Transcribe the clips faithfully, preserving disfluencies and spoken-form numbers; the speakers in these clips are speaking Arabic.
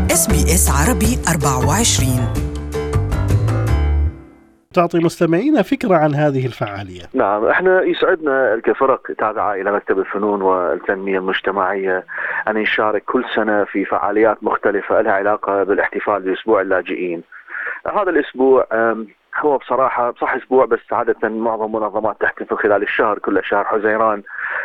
إس بي إس عربي أربعة وعشرين. تعطي مستمعينا فكرة عن هذه الفعالية. نعم، احنا يسعدنا كفرق تابعة إلى مكتب الفنون والتنمية المجتمعية أن نشارك كل سنة في فعاليات مختلفة لها علاقة بالاحتفال بأسبوع اللاجئين. هذا الأسبوع هو بصراحة صح أسبوع، بس عادة معظم منظمات تحتفل خلال الشهر، كل شهر حزيران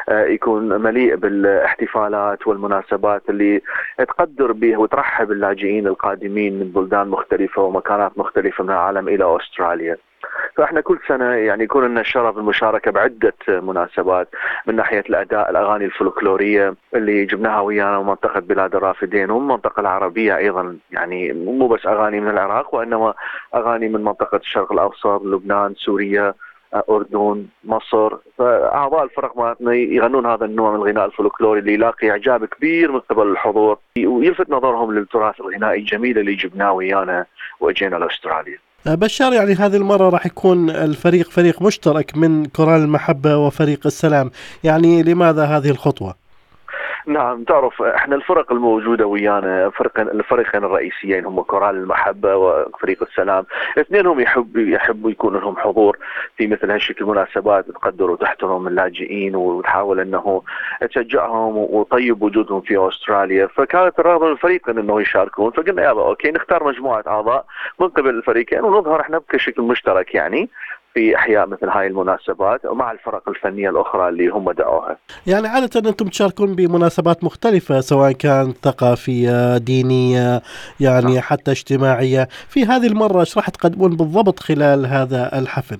يكون مليء بالاحتفالات والمناسبات اللي تقدر به وترحب اللاجئين القادمين من بلدان مختلفة ومكانات مختلفة من العالم إلى أستراليا. فإحنا كل سنة يعني يكون لنا الشرف المشاركة بعدة مناسبات، من ناحية الأداء الأغاني الفولكلورية اللي جبناها ويانا من منطقة بلاد الرافدين ومن المنطقة العربية أيضا، يعني مو بس أغاني من العراق وإنما أغاني من منطقة الشرق الأوسط، لبنان، سوريا، أردن، مصر. فأعضاء الفرق مالتنا يغنون هذا النوع من الغناء الفولكلوري اللي يلاقي إعجاب كبير من قبل الحضور ويلفت نظرهم للتراث الغنائي الجميل اللي جبناه ويانا وأجينا لأستراليا. بشار، يعني هذه المرة راح يكون الفريق فريق مشترك من كورال المحبة وفريق السلام، يعني لماذا هذه الخطوة؟ نعم، تعرف احنا الفرق الموجودة ويانا فرق الفريقين الرئيسيين هم كورال المحبة وفريق السلام، اثنينهم يحب يحبوا يكون لهم حضور في مثل هالشكل مناسبات تقدر وتحترم اللاجئين وتحاول انه تشجعهم وطيب وجودهم في استراليا. فكانت الرغبة من الفريقين انه يشاركون، فقلنا يلا اوكي نختار مجموعة اعضاء من قبل الفريقين ونظهر احنا بشكل مشترك يعني في إحياء مثل هاي المناسبات ومع الفرق الفنية الأخرى اللي هم دعوها. يعني عادة أنتم تشاركون بمناسبات مختلفة سواء كانت ثقافية، دينية، يعني صح. حتى اجتماعية. في هذه المرة ايش راح تقدمون بالضبط خلال هذا الحفل؟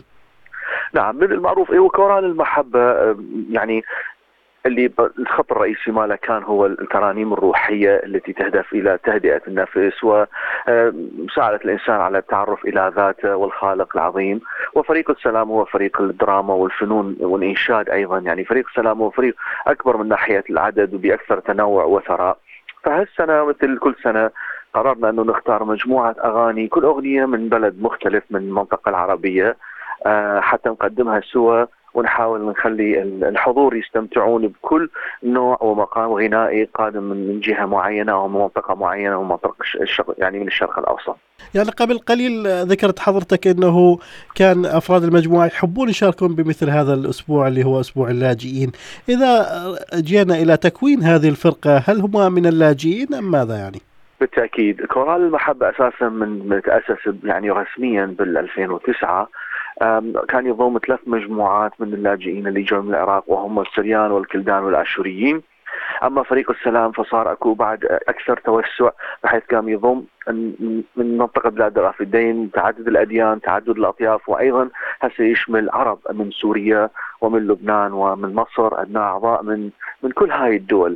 نعم، من المعروف إيه وكورال المحبة يعني اللي الخط الرئيسي ماله كان هو الترانيم الروحية التي تهدف إلى تهدئة النفس ومساعدة الإنسان على التعرف إلى ذاته والخالق العظيم. وفريق السلام هو فريق الدراما والفنون والإنشاد أيضا، يعني فريق السلام هو فريق أكبر من ناحية العدد وبأكثر تنوع وثراء. فهالسنة مثل كل سنة قررنا أنه نختار مجموعة أغاني، كل أغنية من بلد مختلف من المنطقة العربية، حتى نقدمها سوا ونحاول نخلي الحضور يستمتعون بكل نوع ومقام غنائي قادم من جهة معينة أو من منطقة معينة أو منطقة الشرق يعني من الشرق الأوسط. يعني قبل قليل ذكرت حضرتك أنه كان أفراد المجموعة يحبون يشاركون بمثل هذا الأسبوع اللي هو أسبوع اللاجئين. إذا جينا إلى تكوين هذه الفرقة، هل هم من اللاجئين أم ماذا يعني؟ بالتأكيد كورال المحبة أساسا من تأسس يعني رسميا بالألفين وتسعة، كان يضم ثلاث مجموعات من اللاجئين اللي جاءوا من العراق وهم السريان والكلدان والآشوريين. أما فريق السلام فصار أكو بعد أكثر توسع، بحيث كان يضم من منطقة بلاد الرافدين تعدد الأديان تعدد الأطياف، وأيضا هسه يشمل عرب من سوريا ومن لبنان ومن مصر، عندنا أعضاء من من كل هاي الدول.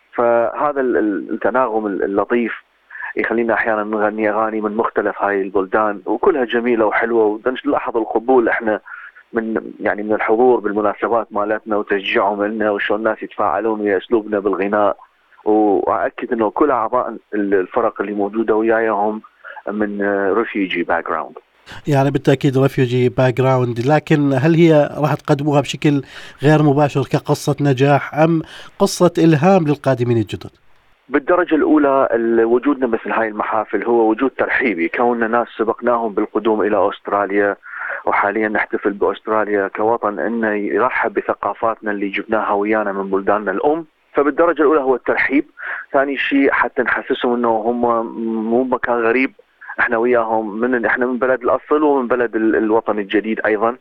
فهذا التناغم اللطيف يخلينا أحيانا نغني أغاني من مختلف هاي البلدان وكلها جميلة وحلوة، ونلاحظ القبول إحنا من يعني من الحضور بالمناسبات مالتنا وتشجيعهم لنا وشو الناس يتفاعلون ويا أسلوبنا بالغناء. وأكد إنه كل أعضاء الفرق اللي موجودة وياهم من ريفيوجي باك جراوند. يعني بالتأكيد ريفيوجي باك جراوند، لكن هل هي راح تقدموها بشكل غير مباشر كقصة نجاح أم قصة إلهام للقادمين الجدد؟ بالدرجة الأولى وجودنا مثل هاي المحافل هو وجود ترحيبي، كوننا ناس سبقناهم بالقدوم إلى أستراليا وحاليا نحتفل بأستراليا كوطن إنه يرحب بثقافاتنا اللي جبناها ويانا من بلداننا الأم. فبالدرجة الأولى هو الترحيب. ثاني شيء حتى نحسسهم إنه هم مو مكان غريب، إحنا وياهم من إحنا من بلد الأصل ومن بلد الوطن الجديد أيضا.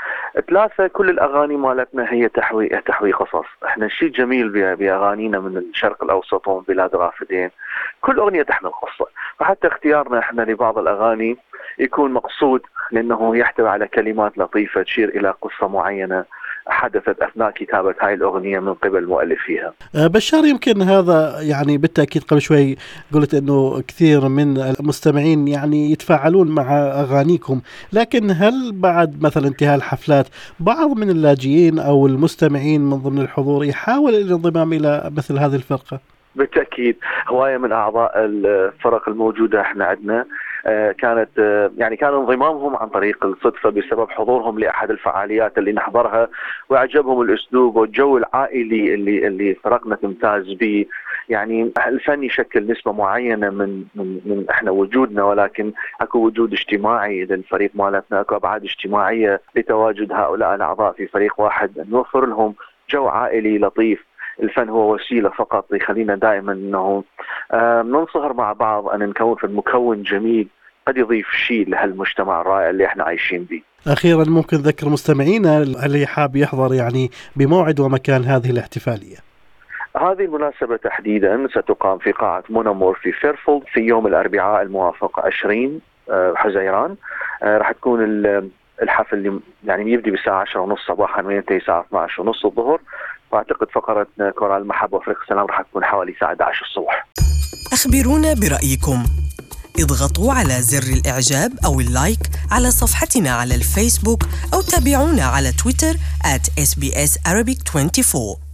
ثلاثة، كل الأغاني مالتنا هي تحوي تحوي قصص. احنا الشيء جميل بأغانينا من الشرق الأوسط ومن بلاد الرافدين كل أغنية تحمل قصة، فحتى اختيارنا احنا لبعض الأغاني يكون مقصود لأنه يحتوي على كلمات لطيفة تشير إلى قصة معينة حدثت أثناء كتابة هاي الأغنية من قبل مؤلفيها. بشار، يمكن هذا يعني بالتأكيد قبل شوي قلت أنه كثير من المستمعين يعني يتفاعلون مع أغانيكم، لكن هل بعد مثلا انتهاء الحفلات بعض من اللاجئين أو المستمعين من ضمن الحضور يحاول الانضمام إلى مثل هذه الفرقة؟ بالتأكيد هواية من أعضاء الفرق الموجودة احنا عندنا كانت يعني كان انضمامهم عن طريق الصدفة بسبب حضورهم لأحد الفعاليات اللي نحضرها، وأعجبهم الأسلوب والجو العائلي اللي اللي فرقنا تمتاز به. يعني الفن يشكل نسبة معينة من من من احنا وجودنا، ولكن اكو وجود اجتماعي للفريق مالتنا، اكو ابعاد اجتماعية لتواجد هؤلاء الاعضاء في فريق واحد، نوفر لهم جو عائلي لطيف. الفن هو وسيلة فقط يخلينا دائما انه آه ننصهر مع بعض، ان نكون في المكون جميل قد يضيف شيء لهالمجتمع الرائع اللي احنا عايشين به. اخيرا ممكن ذكر مستمعينا اللي حاب يحضر يعني بموعد ومكان هذه الاحتفالية؟ هذه المناسبة تحديدا ستقام في قاعة مونامور في فيرفيلد في يوم الأربعاء الموافق عشرين حزيران. راح تكون الحفل يعني يبدي بالساعة عشرة ونص صباحا وينتهي الساعة اثني عشر ونص الظهر، واعتقد فقرة كورال المحبة وفريق السلام راح تكون حوالي الساعة إحدى عشرة الصبح. أخبرونا برأيكم، اضغطوا على زر الإعجاب أو اللايك على صفحتنا على الفيسبوك، أو تابعونا على تويتر آت إس بي إس Arabic أربعة وعشرين.